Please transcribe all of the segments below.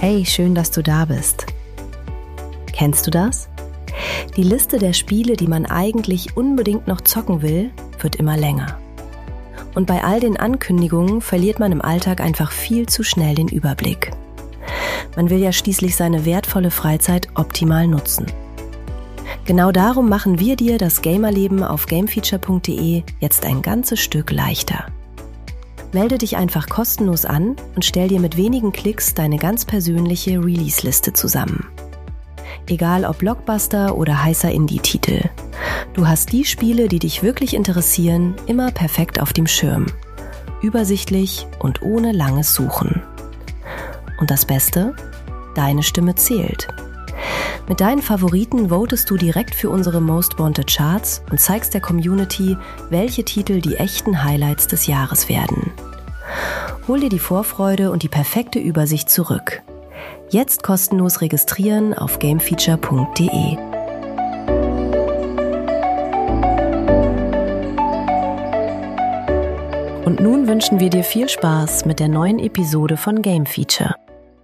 Hey, schön, dass du da bist. Kennst du das? Die Liste der Spiele, die man eigentlich unbedingt noch zocken will, wird immer länger. Und bei all den Ankündigungen verliert man im Alltag einfach viel zu schnell den Überblick. Man will ja schließlich seine wertvolle Freizeit optimal nutzen. Genau darum machen wir dir das Gamerleben auf gamefeature.de jetzt ein ganzes Stück leichter. Melde dich einfach kostenlos an und stell dir mit wenigen Klicks deine ganz persönliche Release-Liste zusammen. Egal ob Blockbuster oder heißer Indie-Titel. Du hast die Spiele, die dich wirklich interessieren, immer perfekt auf dem Schirm. Übersichtlich und ohne langes Suchen. Und das Beste? Deine Stimme zählt. Mit deinen Favoriten votest du direkt für unsere Most Wanted Charts und zeigst der Community, welche Titel die echten Highlights des Jahres werden. Hol dir die Vorfreude und die perfekte Übersicht zurück. Jetzt kostenlos registrieren auf gamefeature.de. Und nun wünschen wir dir viel Spaß mit der neuen Episode von Game Feature.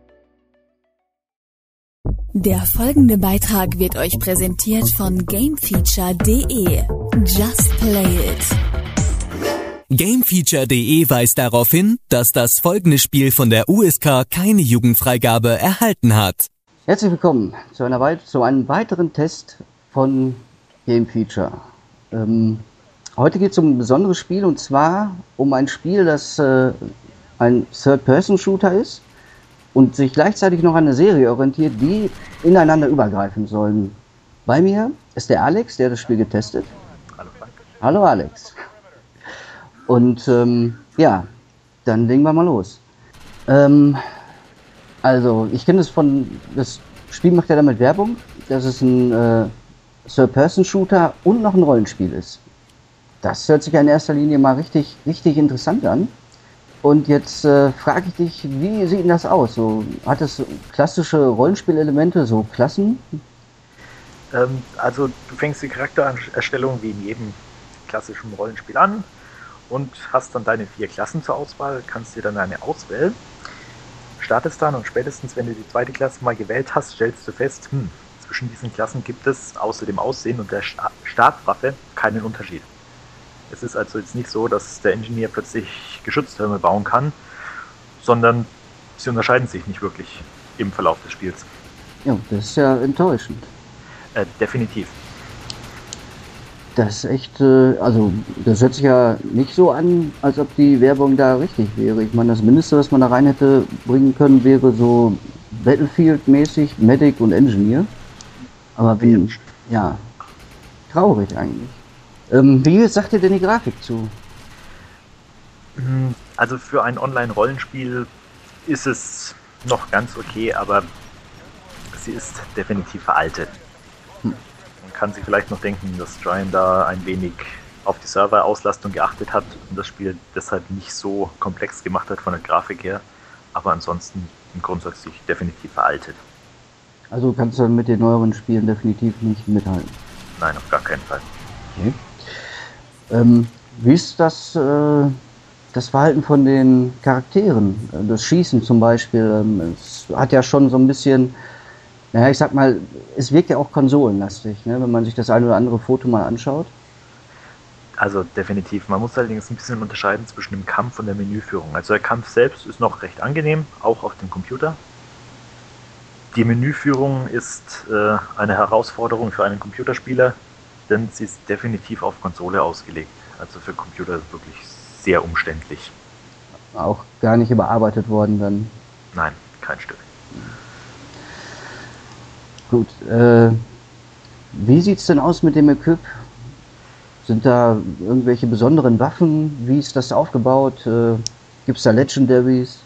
Der folgende Beitrag wird euch präsentiert von gamefeature.de. Just play it. Gamefeature.de weist darauf hin, dass das folgende Spiel von der USK keine Jugendfreigabe erhalten hat. Herzlich willkommen zu einem weiteren Test von Gamefeature. Heute geht es um ein besonderes Spiel, und zwar um ein Spiel, das ein Third-Person-Shooter ist und sich gleichzeitig noch an eine Serie orientiert, die ineinander übergreifen sollen. Bei mir ist der Alex, der das Spiel getestet. Hallo Frank. Hallo Alex. Und ja, dann legen wir mal los. Also, ich kenne das Spiel macht ja damit Werbung, dass es ein Third-Person-Shooter und noch ein Rollenspiel ist. Das hört sich ja in erster Linie mal richtig interessant an. Und jetzt frage ich dich, wie sieht denn das aus? So, hat es klassische Rollenspielelemente, so Klassen? Also du fängst die Charaktererstellung wie in jedem klassischen Rollenspiel an und hast dann deine 4 Klassen zur Auswahl, kannst dir dann eine auswählen, startest dann und spätestens, wenn du die zweite Klasse mal gewählt hast, stellst du fest, zwischen diesen Klassen gibt es außer dem Aussehen und der Startwaffe keinen Unterschied. Es ist also jetzt nicht so, dass der Ingenieur plötzlich Geschütztürme bauen kann, sondern sie unterscheiden sich nicht wirklich im Verlauf des Spiels. Ja, das ist ja enttäuschend. Definitiv. Das ist echt, also das hört sich ja nicht so an, als ob die Werbung da richtig wäre. Ich meine, das Mindeste, was man da rein hätte bringen können, wäre so Battlefield-mäßig, Medic und Engineer. Aber ja, traurig eigentlich. Wie sagt ihr denn die Grafik zu? Also für ein Online-Rollenspiel ist es noch ganz okay, aber sie ist definitiv veraltet. Man kann sich vielleicht noch denken, dass Giant da ein wenig auf die Serverauslastung geachtet hat und das Spiel deshalb nicht so komplex gemacht hat von der Grafik her, aber ansonsten grundsätzlich definitiv veraltet. Also kannst du mit den neueren Spielen definitiv nicht mithalten? Nein, auf gar keinen Fall. Okay. Wie ist das Verhalten von den Charakteren? Das Schießen zum Beispiel, es hat ja schon so ein bisschen, naja, ich sag mal, es wirkt ja auch konsolenlastig, ne, wenn man sich das ein oder andere Foto mal anschaut. Also definitiv. Man muss allerdings ein bisschen unterscheiden zwischen dem Kampf und der Menüführung. Also der Kampf selbst ist noch recht angenehm, auch auf dem Computer. Die Menüführung ist eine Herausforderung für einen Computerspieler, denn sie ist definitiv auf Konsole ausgelegt. Also für Computer ist es wirklich sehr umständlich. Auch gar nicht überarbeitet worden dann? Nein, kein Stück. Gut, wie sieht es denn aus mit dem Equip? Sind da irgendwelche besonderen Waffen? Wie ist das aufgebaut? Gibt es da Legendaries?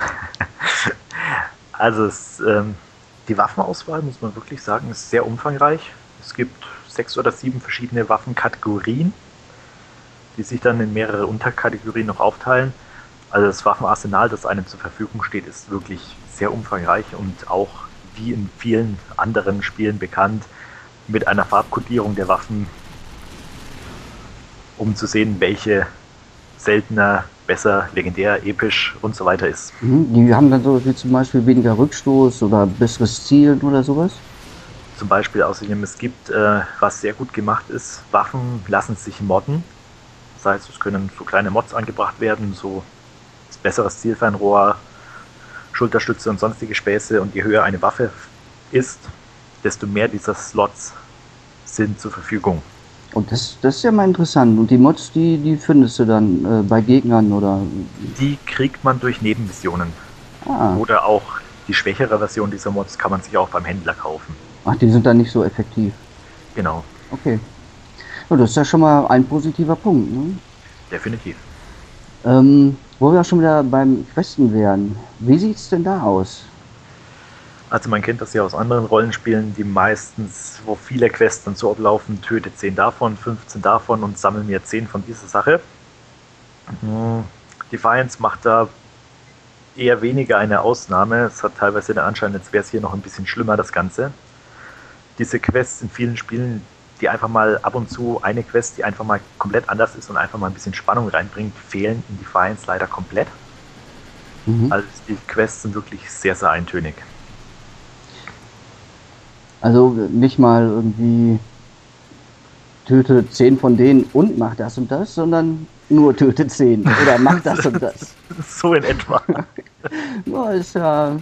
Also die Waffenauswahl, muss man wirklich sagen, ist sehr umfangreich. Es gibt 6 oder 7 verschiedene Waffenkategorien, die sich dann in mehrere Unterkategorien noch aufteilen. Also das Waffenarsenal, das einem zur Verfügung steht, ist wirklich sehr umfangreich und auch wie in vielen anderen Spielen bekannt mit einer Farbkodierung der Waffen, um zu sehen, welche seltener, besser, legendär, episch und so weiter ist. Die haben dann so wie zum Beispiel weniger Rückstoß oder besseres Zielen oder sowas? Zum Beispiel außerdem, es gibt, was sehr gut gemacht ist, Waffen lassen sich modden. Das heißt, es können so kleine Mods angebracht werden, so besseres Zielfernrohr, Schulterstütze und sonstige Späße. Und je höher eine Waffe ist, desto mehr dieser Slots sind zur Verfügung. Und das ist ja mal interessant. Und die Mods, die findest du dann bei Gegnern oder? Die kriegt man durch Nebenmissionen. Ah. Oder auch die schwächere Version dieser Mods kann man sich auch beim Händler kaufen. Ach, die sind dann nicht so effektiv. Genau. Okay. Ja, das ist ja schon mal ein positiver Punkt, ne? Definitiv. Wo wir auch schon wieder beim Questen wären. Wie sieht's denn da aus? Also man kennt das ja aus anderen Rollenspielen, die meistens, wo viele Quests dann so ablaufen, töte 10 davon, 15 davon und sammle mir 10 von dieser Sache. Defiance macht da eher weniger eine Ausnahme. Es hat teilweise den Anschein, als wäre es hier noch ein bisschen schlimmer, das Ganze. Diese Quests in vielen Spielen, die einfach mal ab und zu eine Quest, die einfach mal komplett anders ist und einfach mal ein bisschen Spannung reinbringt, fehlen in Defiance leider komplett. Also die Quests sind wirklich sehr, sehr eintönig. Also nicht mal irgendwie töte 10 von denen und mach das und das, sondern nur töte 10 oder mach das und das. So in etwa. Ja, ist ja.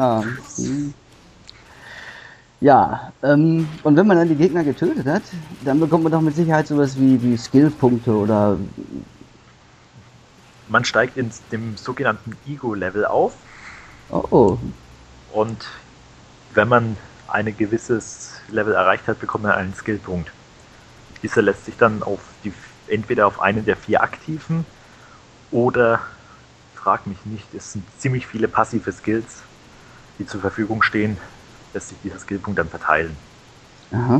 Und wenn man dann die Gegner getötet hat, dann bekommt man doch mit Sicherheit sowas wie Skillpunkte oder. Man steigt in dem sogenannten Ego-Level auf. Oh. Und wenn man ein gewisses Level erreicht hat, bekommt man einen Skillpunkt. Dieser lässt sich dann entweder auf einen der 4 aktiven oder, frag mich nicht, es sind ziemlich viele passive Skills, die zur Verfügung stehen, lässt sich dieser Skillpunkt dann verteilen. Aha.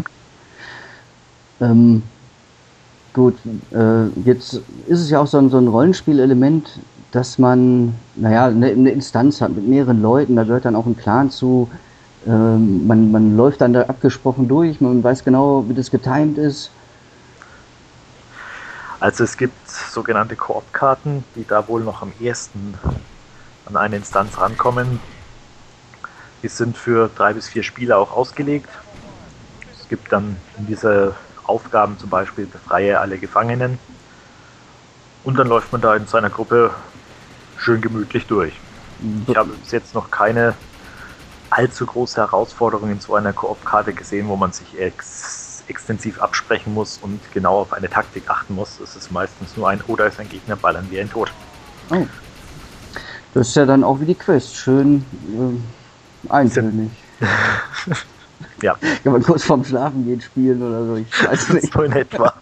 Gut, jetzt ist es ja auch so ein Rollenspielelement, dass man, eine Instanz hat mit mehreren Leuten, da gehört dann auch ein Clan zu. Man läuft dann da abgesprochen durch, man weiß genau, wie das getimed ist. Also es gibt sogenannte Koop-Karten, die da wohl noch am ehesten an eine Instanz rankommen. Die sind für 3 bis 4 Spieler auch ausgelegt. Es gibt dann in diese Aufgaben zum Beispiel befreie alle Gefangenen. Und dann läuft man da in seiner Gruppe schön gemütlich durch. Ich habe bis jetzt noch keine allzu große Herausforderung in so einer Koop-Karte gesehen, wo man sich extensiv absprechen muss und genau auf eine Taktik achten muss. Es ist meistens nur oder ist ein Gegner, ballern wir ihn tot. Oh. Das ist ja dann auch wie die Quest, schön eintönig. Ja. Kann man kurz vorm Schlafen gehen spielen oder so, ich weiß nicht. So in etwa.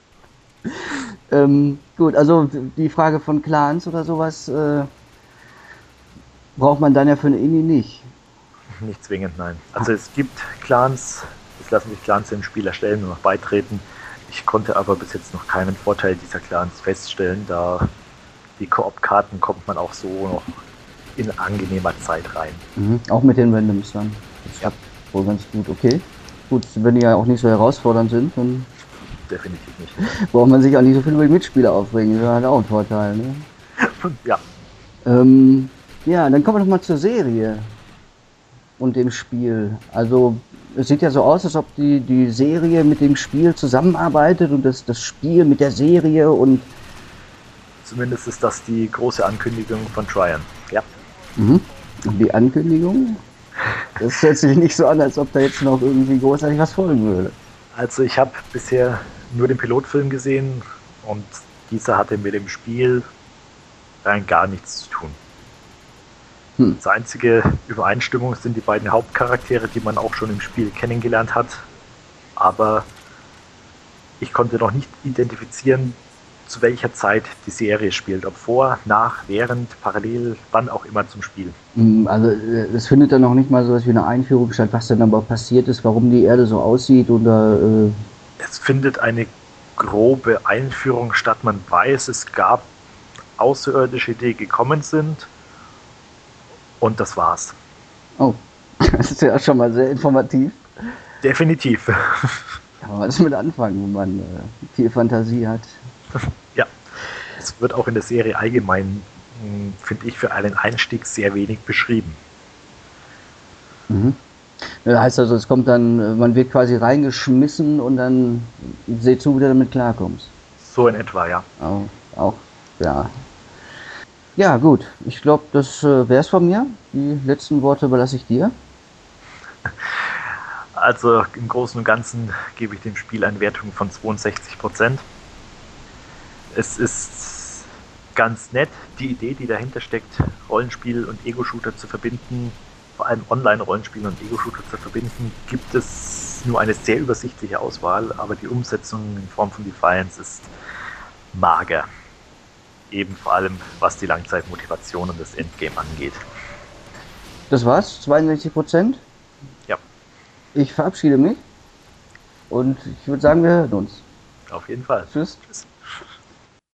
Gut, also die Frage von Clans oder sowas braucht man dann ja für eine Indie nicht. Nicht zwingend, nein. Also es gibt Clans, es lassen sich Clans im Spiel erstellen und noch beitreten. Ich konnte aber bis jetzt noch keinen Vorteil dieser Clans feststellen, da die Koop-Karten kommt man auch so noch in angenehmer Zeit rein. Auch mit den Randoms dann. Das klappt wohl ganz gut, okay. Gut, wenn die ja auch nicht so herausfordernd sind, dann definitiv nicht. Braucht man sich auch nicht so viel über die Mitspieler aufregen, das ist halt auch ein Vorteil, ne? Ja. Ja, dann kommen wir noch mal zur Serie und dem Spiel. Also es sieht ja so aus, als ob die Serie mit dem Spiel zusammenarbeitet und das Spiel mit der Serie und... Zumindest ist das die große Ankündigung von Trion, ja. Und die Ankündigung? Das hört sich nicht so an, als ob da jetzt noch irgendwie großartig was folgen würde. Also ich habe bisher nur den Pilotfilm gesehen und dieser hatte mit dem Spiel rein gar nichts zu tun. Das einzige Übereinstimmung sind die beiden Hauptcharaktere, die man auch schon im Spiel kennengelernt hat. Aber ich konnte noch nicht identifizieren, zu welcher Zeit die Serie spielt. Ob vor, nach, während, parallel, wann auch immer zum Spiel. Also es findet dann noch nicht mal so was wie eine Einführung statt, was dann aber passiert ist, warum die Erde so aussieht oder... Es findet eine grobe Einführung statt. Man weiß, es gab Außerirdische, die gekommen sind. Und das war's. Oh, das ist ja schon mal sehr informativ. Definitiv. Kann man was mit anfangen, wenn man viel Fantasie hat. Ja. Es wird auch in der Serie allgemein, finde ich, für einen Einstieg sehr wenig beschrieben. Mhm. Das heißt also, es kommt dann, man wird quasi reingeschmissen und dann seht zu, wie du damit klarkommst. So in etwa, ja. Auch ja. Ja, gut. Ich glaube, das wäre es von mir. Die letzten Worte überlasse ich dir. Also im Großen und Ganzen gebe ich dem Spiel eine Wertung von 62%. Es ist ganz nett, die Idee, die dahinter steckt, Rollenspiel und Ego-Shooter zu verbinden, vor allem Online-Rollenspiel und Ego-Shooter zu verbinden, gibt es nur eine sehr übersichtliche Auswahl, aber die Umsetzung in Form von Defiance ist mager. Eben vor allem, was die Langzeitmotivation und das Endgame angeht. Das war's, 62%. Ja. Ich verabschiede mich und ich würde sagen, wir hören uns. Auf jeden Fall. Tschüss. Tschüss.